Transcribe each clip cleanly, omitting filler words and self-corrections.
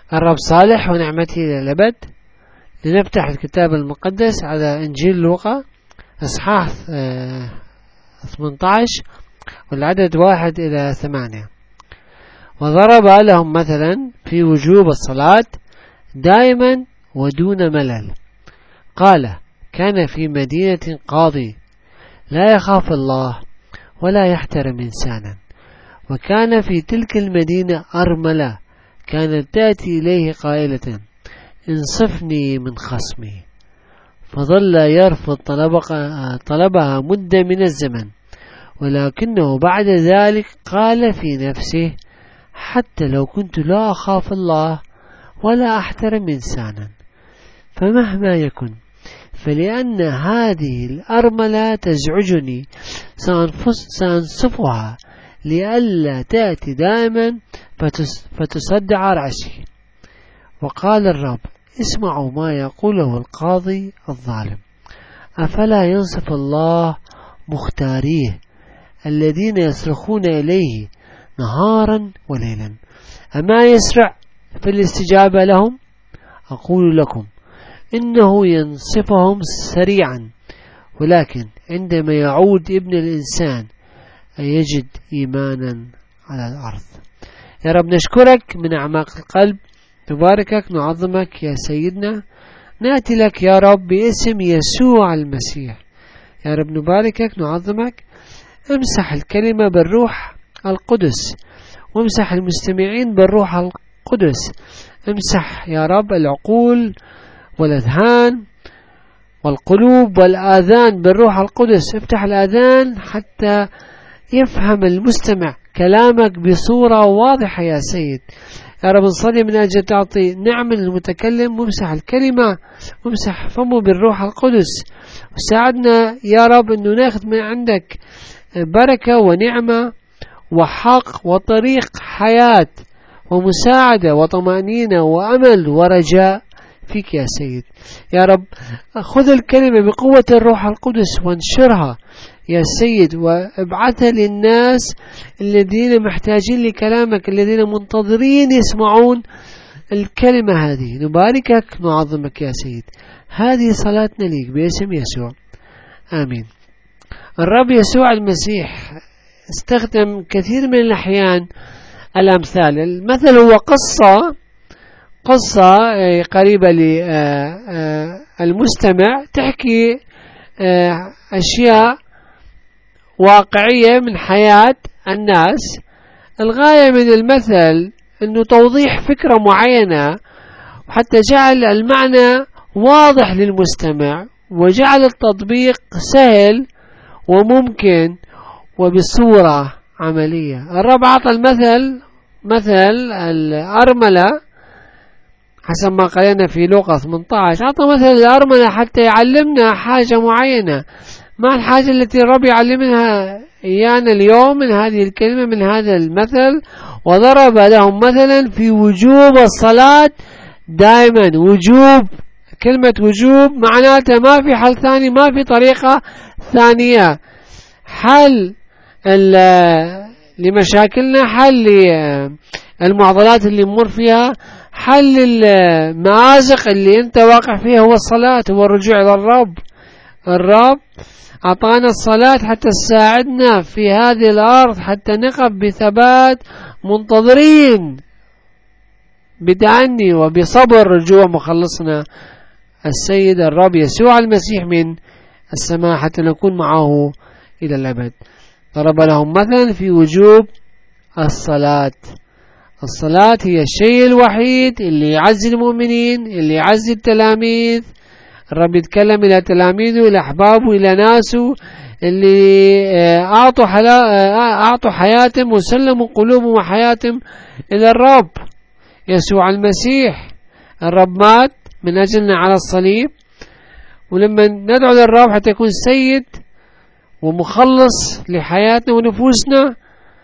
الرب صالح ونعمته إلى الأبد. لنفتح الكتاب المقدس على إنجيل لوقا إصحاح 18 والعدد 1 إلى 8. وضرب لهم مثلا في وجوب الصلاة دائما ودون ملل. قال: كان في مدينة قاضي لا يخاف الله ولا يحترم إنسانا، وكان في تلك المدينة أرملة كانت تأتي إليه قائلة: انصفني من خصمي. فظل يرفض طلبها مدة من الزمن، ولكنه بعد ذلك قال في نفسه: حتى لو كنت لا أخاف الله ولا أحترم إنسانا فمهما يكن، فلأن هذه الأرملة تزعجني سأنصفها لئلا تأتي دائما فتصدع رأسي. وقال الرب: اسمعوا ما يقوله القاضي الظالم. أفلا ينصف الله مختاريه الذين يصرخون إليه نهارا وليلا؟ أما يسرع في الاستجابة لهم؟ أقول لكم إنه ينصفهم سريعا. ولكن عندما يعود ابن الإنسان يجد إيمانا على الأرض. يا رب نشكرك من أعماق القلب، نباركك، نعظمك يا سيدنا. نأتي لك يا رب باسم يسوع المسيح. يا رب نباركك، نعظمك. امسح الكلمة بالروح القدس، وامسح المستمعين بالروح القدس. امسح يا رب العقول والأذهان والقلوب والآذان بالروح القدس. افتح الآذان حتى يفهم المستمع كلامك بصورة واضحة يا سيد. يا رب نصلي من أجل تعطي نعم للمتكلم، وامسح الكلمة وامسح فمه بالروح القدس. وساعدنا يا رب أنه ناخذ من عندك بركة ونعمة وحق وطريق حياة ومساعدة وطمأنينة وأمل ورجاء فيك يا سيد. يا رب خذ الكلمة بقوة الروح القدس وانشرها يا سيد، وابعثها للناس الذين محتاجين لكلامك، الذين منتظرين يسمعون الكلمة هذه. نباركك، نعظمك يا سيد. هذه صلاتنا ليك باسم يسوع، آمين. الرب يسوع المسيح استخدم كثير من الأحيان الأمثال. المثل هو قصة قريبة للمستمع تحكي أشياء واقعية من حياة الناس. الغاية من المثل أنه توضيح فكرة معينة، وحتى جعل المعنى واضح للمستمع، وجعل التطبيق سهل وممكن وبصورة عملية. الرب أعطى المثل مثل الأرملة حسب ما قلنا في لوقا 18. أعطى مثل الأرملة حتى يعلمنا حاجة معينة. ما الحاجة التي الرب يعلمنا إيانا اليوم من هذه الكلمة، من هذا المثل؟ وضرب لهم مثلا في وجوب الصلاة دائما. وجوب، كلمة وجوب معناتها ما في حل ثاني، ما في طريقة ثانية. حل لمشاكلنا، حل للمعضلات اللي نمر فيها، حل المآزق اللي انت واقع فيها هو الصلاة، هو الرجوع إلى الرب. الرب أعطانا الصلاة حتى تساعدنا في هذه الأرض، حتى نقف بثبات منتظرين بتأني وبصبر رجوع مخلصنا السيد الرب يسوع المسيح من السماء، حتى نكون معه إلى الأبد. ضرب لهم مثلا في وجوب الصلاة. الصلاة هي الشيء الوحيد اللي يعزي المؤمنين، اللي يعزي التلاميذ. الرب يتكلم إلى تلاميذه، إلى أحبابه، إلى ناسه اللي أعطوا حياتهم وسلموا قلوبهم وحياتهم إلى الرب يسوع المسيح. الرب مات من أجلنا على الصليب، ولما ندعو للرب حتى يكون سيد ومخلص لحياتنا ونفوسنا،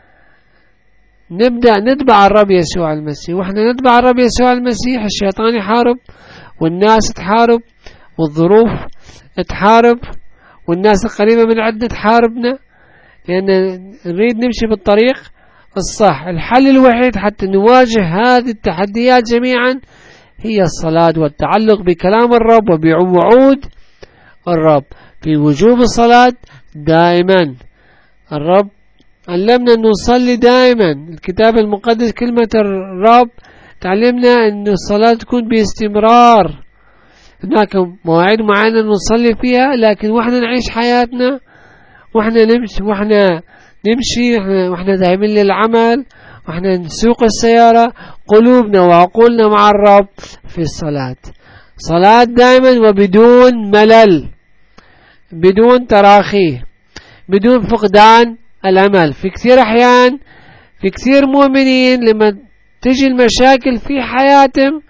نبدأ نتبع الرب يسوع المسيح. وإحنا نتبع الرب يسوع المسيح، الشيطان يحارب، والناس تحارب، والظروف تحارب، والناس القريبة من عندنا تحاربنا، لأن نريد نمشي بالطريق الصح. الحل الوحيد حتى نواجه هذه التحديات جميعا هي الصلاة والتعلق بكلام الرب وبوعود الرب في وجوب الصلاة دائما. الرب علمنا أن نصلي دائما. الكتاب المقدس كلمة الرب تعلمنا أن الصلاة تكون باستمرار. هناك مواعيد معينة نصلي فيها، لكن وإحنا نعيش حياتنا وإحنا نمشي وإحنا ذاهبين للعمل وإحنا نسوق السيارة، قلوبنا وعقولنا مع الرب في الصلاة. صلاة دائما وبدون ملل، بدون تراخي، بدون فقدان الأمل. في كثير أحيان في كثير مؤمنين لما تجي المشاكل في حياتهم،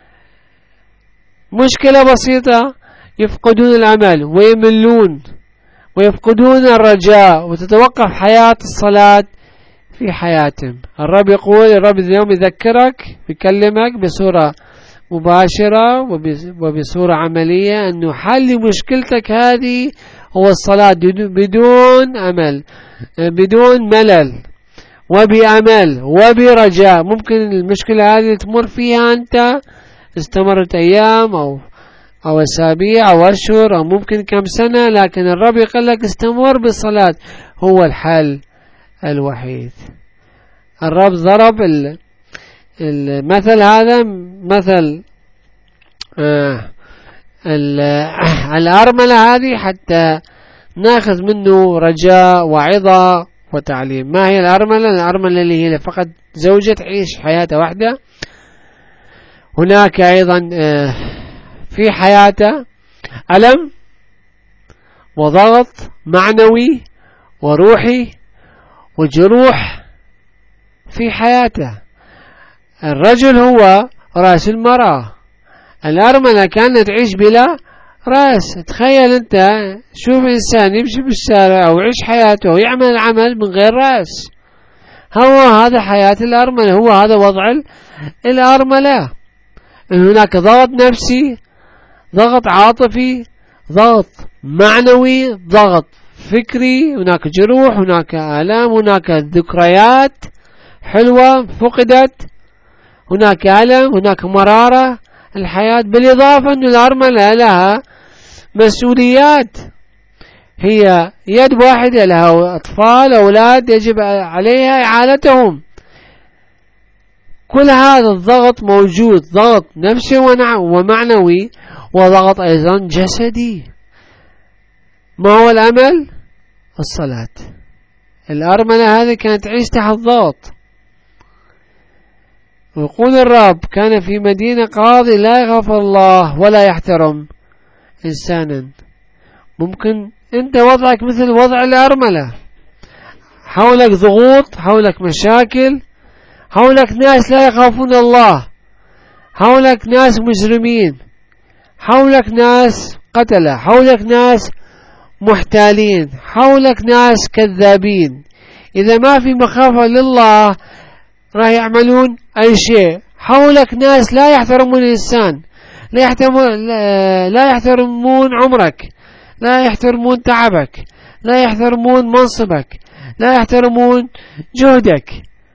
مشكلة بسيطة، يفقدون الأمل ويملون ويفقدون الرجاء وتتوقف حياة الصلاة في حياتهم. الرب يقول، الرب اليوم يذكرك، يكلمك بصورة مباشرة وبصورة عملية أنه حل مشكلتك هذه هو الصلاة بدون أمل، بدون ملل، وبأمل وبرجاء. ممكن المشكلة هذه تمر فيها أنت استمرت أيام أو أسابيع أو أشهر أو ممكن كم سنة، لكن الرب يقول لك استمر بالصلاة، هو الحل الوحيد. الرب ضرب المثل هذا مثل الأرملة هذه حتى ناخذ منه رجاء وعظة وتعليم. ما هي الأرملة؟ الأرملة اللي هي فقط زوجة تعيش حياتها واحدة. هناك أيضا في حياته ألم وضغط معنوي وروحي وجروح في حياته. الرجل هو رأس المرأة، الأرملة كانت تعيش بلا رأس. تخيل أنت، شوف إنسان يمشي بالشارع أو يعيش حياته ويعمل العمل من غير رأس. هذا حياة الأرملة، هو هذا وضع الأرملة. هناك ضغط نفسي، ضغط عاطفي، ضغط معنوي، ضغط فكري، هناك جروح، هناك آلام، هناك ذكريات حلوة فقدت، هناك ألم، هناك مرارة الحياة. بالإضافة أن الأرملة لها مسؤوليات، هي يد واحدة، لها أطفال أولاد يجب عليها إعالتهم. كل هذا الضغط موجود، ضغط نفسي ومعنوي، وضغط أيضا جسدي. ما هو الأمل؟ الصلاة. الأرملة هذه كانت تعيش تحت ضغط. ويقول الرب كان في مدينة قاضي لا يخاف الله ولا يحترم إنسانا. ممكن أنت وضعك مثل وضع الأرملة، حولك ضغوط، حولك مشاكل، حولك ناس لا يخافون الله، حولك ناس مجرمين، حولك ناس قتلة، حولك ناس محتالين، حولك ناس كذابين. إذا ما في مخافة لله راح يعملون أي شيء. حولك ناس لا يحترمون الإنسان، لا يحترمون عمرك، لا يحترمون تعبك، لا يحترمون منصبك، لا يحترمون جهدك.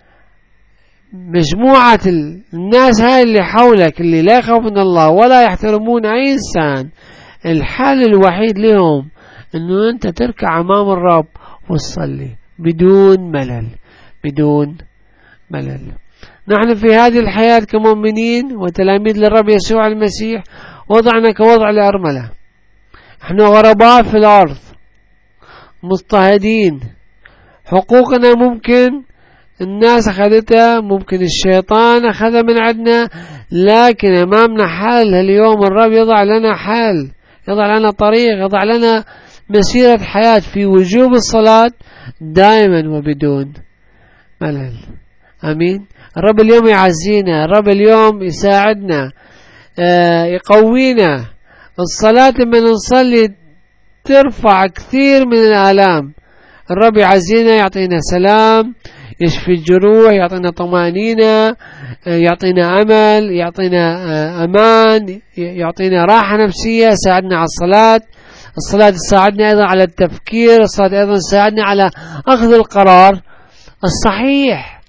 مجموعة الناس هاي اللي حولك اللي لا يخافون الله ولا يحترمون أي إنسان، الحل الوحيد لهم أنه أنت تركع أمام الرب وتصلي بدون ملل، بدون ملل. نحن في هذه الحياة كمؤمنين وتلاميذ للرب يسوع المسيح وضعنا كوضع الأرملة. نحن غرباء في الأرض، مضطهدين، حقوقنا ممكن الناس أخذتها، ممكن الشيطان أخذها من عندنا، لكن أمامنا حل. اليوم الرب يضع لنا حل، يضع لنا طريق، يضع لنا مسيرة حياة في وجوب الصلاة دائما وبدون ملل. أمين. الرب اليوم يعزينا، الرب اليوم يساعدنا، يقوينا. الصلاة لما نصلي ترفع كثير من الآلام. الرب يعزينا، يعطينا سلام، يشفي الجروح، يعطينا طمأنينة، يعطينا أمل، يعطينا أمان، يعطينا راحة نفسية، يساعدنا على الصلاة. الصلاة تساعدنا أيضا على التفكير، الصلاة أيضا تساعدنا على أخذ القرار الصحيح.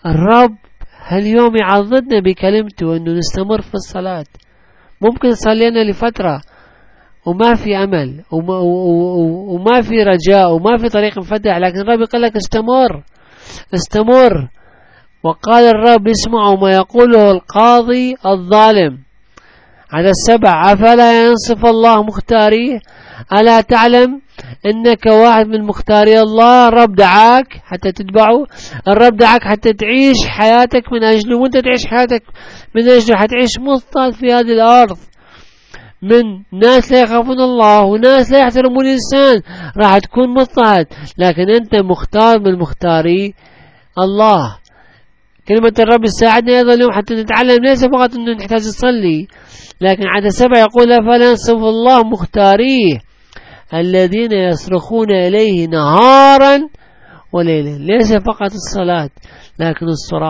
الرب هاليوم يعضدنا بكلمته أنه نستمر في الصلاة. ممكن صلينا لفترة وما في أمل وما في رجاء وما في طريق مفتح، لكن الرب يقول لك استمر. وقال الرب اسمعوا ما يقوله القاضي الظالم. على 7 أفلا ينصف الله مختاريه؟ ألا تعلم أنك واحد من مختاري الله؟ الرب دعاك حتى تتبعه، الرب دعاك حتى تعيش حياتك من أجله، وانت تعيش حياتك من أجله حتعيش مضطهد في هذه الأرض من ناس لا يخافون الله وناس لا يحترمون الإنسان. راح تكون مضطهد، لكن أنت مختار من مختاري الله. كلمة الرب تساعدنا أيضا اليوم حتى نتعلم ليس فقط أنه نحتاج نصلي، لكن عدد 7 يقول فلا ينصف الله مختاريه الذين يصرخون إليه نهارا وليلا. ليس فقط الصلاة لكن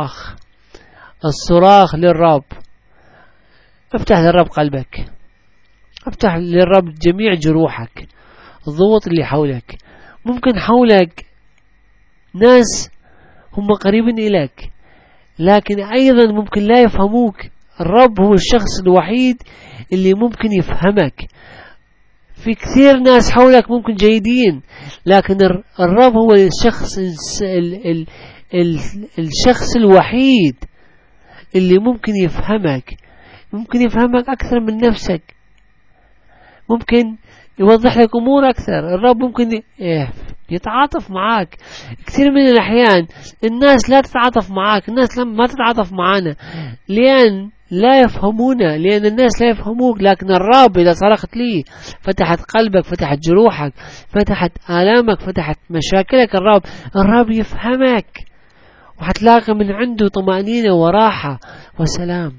الصراخ للرب. افتح للرب قلبك، افتح للرب جميع جروحك، الضغوط اللي حولك. ممكن حولك ناس هم قريبين إليك لكن أيضا ممكن لا يفهموك. الرب هو الشخص الوحيد اللي ممكن يفهمك. في كثير ناس حولك ممكن جيدين، لكن الرب هو الشخص الوحيد اللي ممكن يفهمك أكثر من نفسك، ممكن يوضح لك أمور أكثر. الرب ممكن يتعاطف معاك. كثير من الأحيان الناس لا تتعاطف معاك، الناس ما تتعاطف معانا لأن لا يفهمونا، لأن الناس لا يفهموك. لكن الرب إذا صرخت لي فتحت قلبك، فتحت جروحك، فتحت آلامك، فتحت مشاكلك، الرب يفهمك وحتلاقي من عنده طمأنينة وراحة وسلام.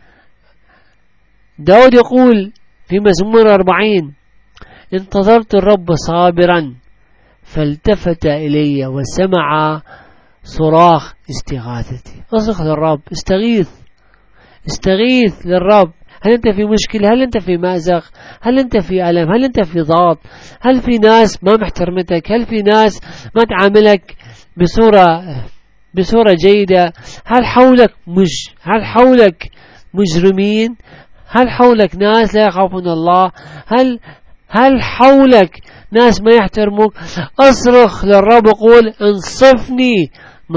داود يقول في مزمور 40 انتظرت الرب صابرا فالتفت إلي وسمع صراخ استغاثتي. اصرخ للرب، استغيث للرب. هل أنت في مشكلة؟ هل أنت في مأزق؟ هل أنت في ألم؟ هل أنت في ضغط؟ هل في ناس ما محترمتك؟ هل في ناس ما تعاملك بصورة جيدة؟ هل حولك مجرمين؟ هل حولك ناس لا يخافون الله؟ هل حولك ناس ما يحترموك؟ اصرخ للرب وقول انصفني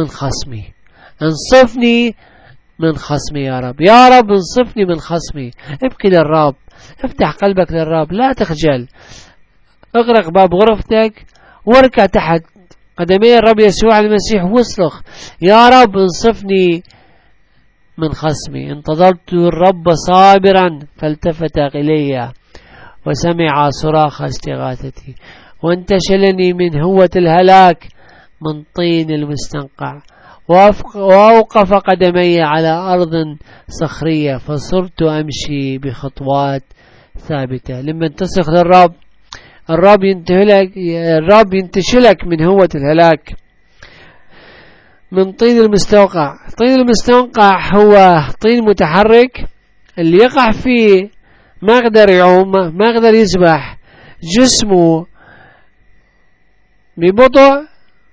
من خصمي يا رب انصفني من خصمي. ابكي للرب، افتح قلبك للرب، لا تخجل. اغرق باب غرفتك واركع تحت قدمي الرب يسوع المسيح واصرخ يا رب انصفني من خصمي. انتظرت الرب صابرا فالتفت إلي وسمع صراخ استغاثتي وانتشلني من هوة الهلاك من طين المستنقع وأوقف قدمي على أرض صخرية فصرت أمشي بخطوات ثابتة. لما تصرخ للرب الرب ينتشلك من هوة الهلاك من طين المستنقع. طين المستنقع هو طين متحرك اللي يقع فيه ما يقدر يعوم، ما يقدر يسبح، جسمه ببطء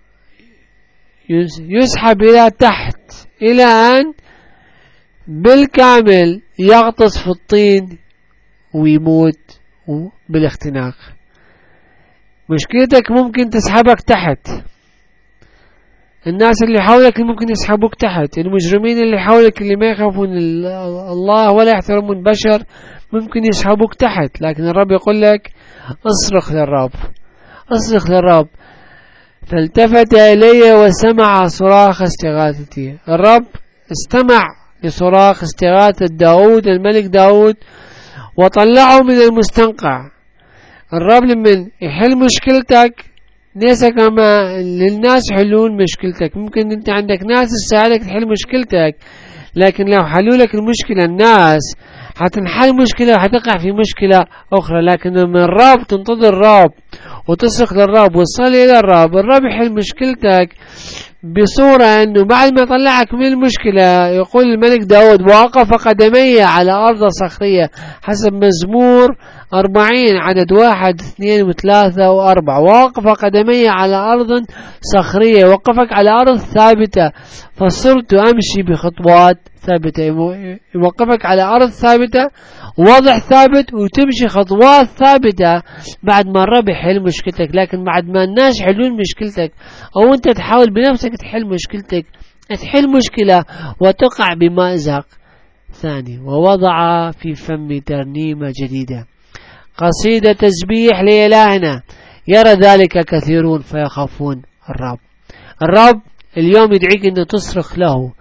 يسحب إلى تحت إلى أن بالكامل يغطس في الطين ويموت بالاختناق. مشكلتك ممكن تسحبك تحت، الناس اللي حولك ممكن يسحبوك تحت، المجرمين اللي حولك اللي ما يخافون الله ولا يحترمون البشر ممكن يسحبوك تحت. لكن الرب يقول لك اصرخ للرب فالتفت إلي وسمع صراخ استغاثتي. الرب استمع لصراخ استغاثة داود الملك داود وطلعه من المستنقع. الرب لمن يحل مشكلتك ليس كما للناس يحلون مشكلتك. ممكن انت عندك ناس تساعدك تحل مشكلتك، لكن لو حلوا لك المشكلة الناس حتنحل مشكلة وحتقع في مشكلة أخرى. لكن لما الرب تنتظر الرب وتصرخ للرب وتصلي إلى الرب يحل مشكلتك بصورة أنه بعد ما يطلعك من المشكلة. يقول الملك داود ووقف قدمي على أرض صخرية حسب مزمور 40 عدد 1 2 و3 و4 واقف قدمي على أرض صخرية، وقفك على أرض ثابتة فصرت أمشي بخطوات ثابتة. يوقفك على أرض ثابتة، وضع ثابت، وتمشي خطوات ثابتة بعد ما الرب يحل مشكلتك. لكن بعد ما الناس يحلون مشكلتك أو أنت تحاول بنفسك تحل مشكلتك، تحل مشكلة وتقع بمأزق ثاني. ووضع في فمي ترنيمة جديدة، قصيدة تسبيح لإلهنا، يرى ذلك كثيرون فيخافون الرب. الرب اليوم يدعيك أن تصرخ له،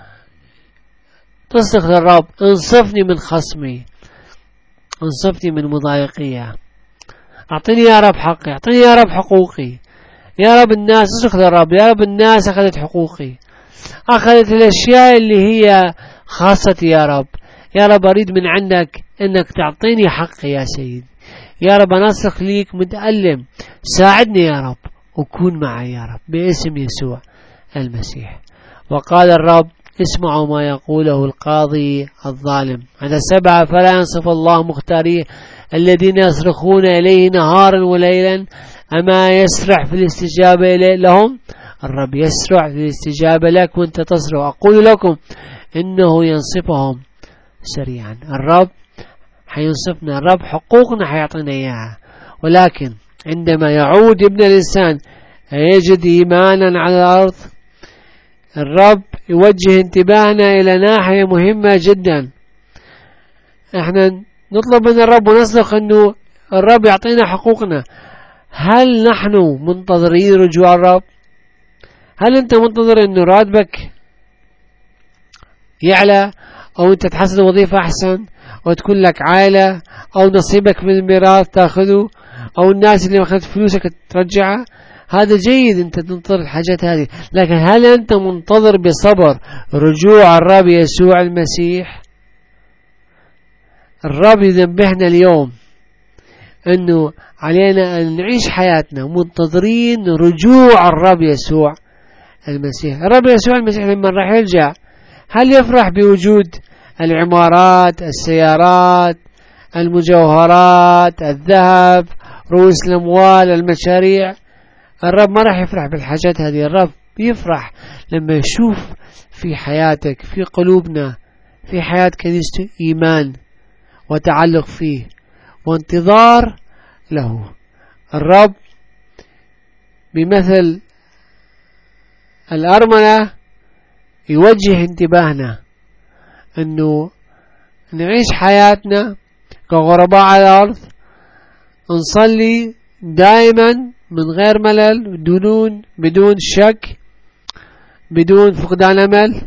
تصرخ للرب: انصفني من خصمي، انصفني من مضايقية، أعطني يا رب حقي، أعطني يا رب حقوقي. يا رب الناس، تصرخ للرب: يا رب الناس أخذت حقوقي، أخذت الأشياء اللي هي خاصتي. يا رب، يا رب أريد من عندك أنك تعطيني حقي يا سيد. يا رب أنا أصرخ ليك متألم، ساعدني يا رب وكون معي يا رب باسم يسوع المسيح. وقال الرب: اسمعوا ما يقوله القاضي الظالم. عدد 7: فلا ينصف الله مختاريه الذين يصرخون إليه نهارا وليلا، أما يسرع في الاستجابة لهم؟ الرب يسرع في الاستجابة لك وانت تصرخ. أقول لكم إنه ينصفهم سريعا. الرب حينصفنا، الرب حقوقنا حيعطينا إياها. ولكن عندما يعود ابن الإنسان يجد إيمانا على الأرض، الرب يوجه انتباهنا إلى ناحية مهمة جدا. احنا نطلب من الرب ونصرخ انه الرب يعطينا حقوقنا. هل نحن منتظرين رجوع الرب؟ هل انت منتظر انه راتبك يعلى، او انت تحصل وظيفة احسن، او تكون لك عائلة، او نصيبك من الميراث تاخذه، او الناس اللي اخذت فلوسك ترجعها؟ هذا جيد انت تنتظر الحاجات هذه، لكن هل انت منتظر بصبر رجوع الرب يسوع المسيح؟ الرب ينبهنا اليوم انه علينا ان نعيش حياتنا منتظرين رجوع الرب يسوع المسيح. الرب يسوع المسيح لما راح يرجع، هل يفرح بوجود العمارات، السيارات، المجوهرات، الذهب، رؤوس الأموال، المشاريع؟ الرب ما راح يفرح بالحاجات هذه. الرب يفرح لما يشوف في حياتك، في قلوبنا، في حياة كنيسته إيمان وتعلق فيه وانتظار له. الرب بمثل الأرملة يوجه انتباهنا أنه نعيش حياتنا كغرباء على الأرض، نصلي دائما من غير ملل، بدون شك، بدون فقدان أمل،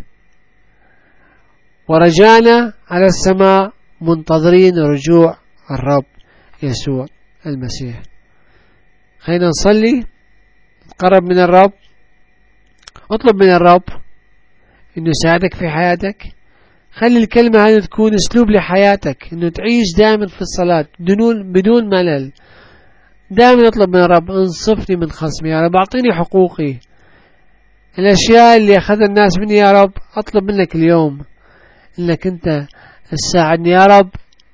ورجعنا على السماء منتظرين رجوع الرب يسوع المسيح. خلينا نصلي، نقرب من الرب، اطلب من الرب انه يساعدك في حياتك. خلي الكلمة هذه تكون اسلوب لحياتك، انه تعيش دائما في الصلاة بدون ملل. دائما اطلب من الرب: انصفني من خصمي يا رب، اعطيني حقوقي. الاشياء اللي اخذ الناس مني يا رب، اطلب منك اليوم انك انت تساعدني يا رب.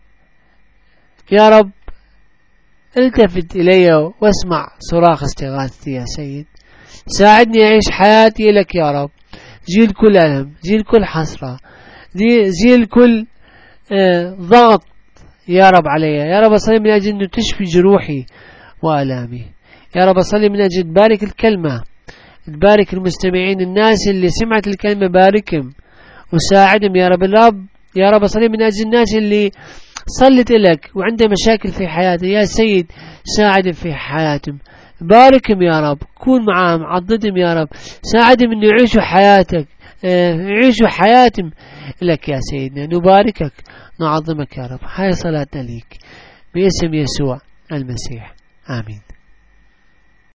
يا رب التفت الي واسمع صراخ استغاثتي يا سيد. ساعدني اعيش حياتي لك يا رب، زيل كل ألم، زيل كل حسرة، زيل كل ضغط يا رب علي. يا رب أصلي من أجل أنه تشفي جروحي وآلامي. يا رب أصلي من أجل تبارك الكلمة، تبارك المستمعين، الناس اللي سمعت الكلمة باركهم وساعدهم يا رب. يا رب أصلي من أجل الناس اللي صلت لك وعنده مشاكل في حياته، يا سيد ساعدهم في حياتهم، باركهم يا رب، كون معهم، عضدهم يا رب، ساعدهم أن يعيشوا حياتك، يعيشوا حياتهم لك يا سيدنا. نباركك، نعظمك يا رب. هاي صلاتنا ليك باسم يسوع المسيح، آمين.